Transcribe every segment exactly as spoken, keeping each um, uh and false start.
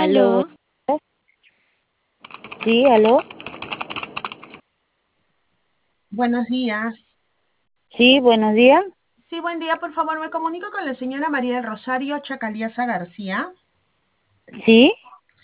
Aló. Aló. Sí, aló. Buenos días. Sí, buenos días. Sí, buen día. Por favor, me comunico con la señora María del Rosario Chacaliaza García. Sí.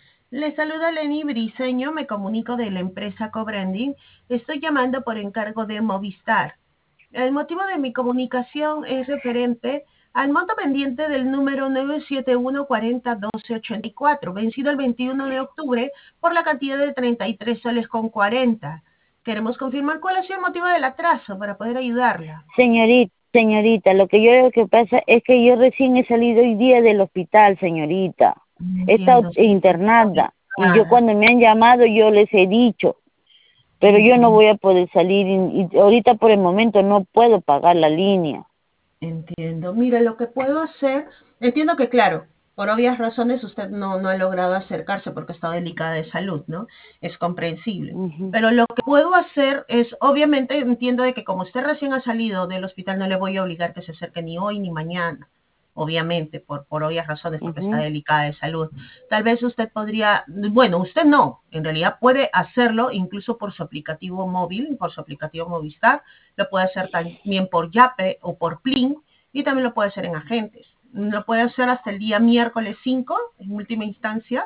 Le saluda Lenny Briceño. Me comunico de la empresa Cobranding. Estoy llamando por encargo de Movistar. El motivo de mi comunicación es referente al monto pendiente del número nueve siete uno cuatro cero uno dos ocho cuatro, vencido el veintiuno de octubre por la cantidad de treinta y tres soles con cuarenta. Queremos confirmar cuál ha sido el motivo del atraso para poder ayudarla. Señorita, señorita, lo que yo lo que pasa es que yo recién he salido hoy día del hospital, señorita. He estado Entiendo, sí, sí, internada y yo ah, cuando me han llamado yo les he dicho, pero yo no entiendo, voy a poder salir y, y ahorita por el momento no puedo pagar la línea. entiendo. Mire, lo que puedo hacer, entiendo que claro, por obvias razones usted no, no ha logrado acercarse porque está delicada de salud, ¿no? Es comprensible. Ujú, Pero lo que puedo hacer es, obviamente entiendo de que como usted recién ha salido del hospital, no le voy a obligar que se acerque ni hoy ni mañana. Obviamente, por, por obvias razones, porque está ujú. delicada de salud. Tal vez usted podría, bueno, usted no, en realidad puede hacerlo incluso por su aplicativo móvil, por su aplicativo Movistar, lo puede hacer también por Yape o por Plin, y también lo puede hacer en agentes. Lo puede hacer hasta el día miércoles cinco, en última instancia,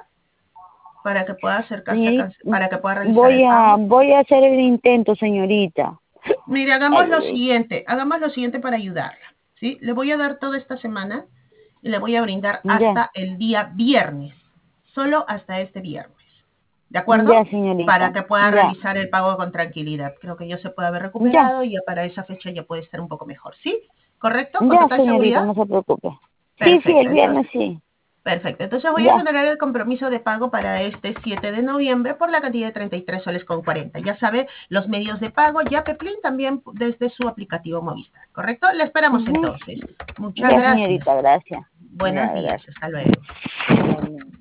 para que pueda acercarse a, Señorita, can- para que pueda realizar voy el a, pago. voy a hacer el intento, señorita. Mire, hagamos Ay, lo ay, ay. siguiente, hagamos lo siguiente para ayudarla, ¿sí? Le voy a dar toda esta semana y le voy a brindar Ya, hasta el día viernes, solo hasta este viernes, ¿de ya, acuerdo? señorita, Para que pueda ya, realizar el pago con tranquilidad. Creo que ya se puede haber ya. recuperado y ya para esa fecha ya puede estar un poco mejor, ¿sí? ¿Correcto? ¿Con Ya, total señorita, seguridad? no se preocupe. Sí, sí, Perfecto, el viernes entonces, sí. perfecto. Entonces voy a Ya. generar el compromiso de pago para este siete de noviembre por la cantidad de treinta y tres soles con cuarenta. Ya sabe, los medios de pago, ya Peplin también desde su aplicativo Movistar, ¿correcto? Le esperamos Ujú. entonces. Muchas Ya, gracias. señorita, gracias. Buenos Ya, días, gracias. hasta luego. Igualmente.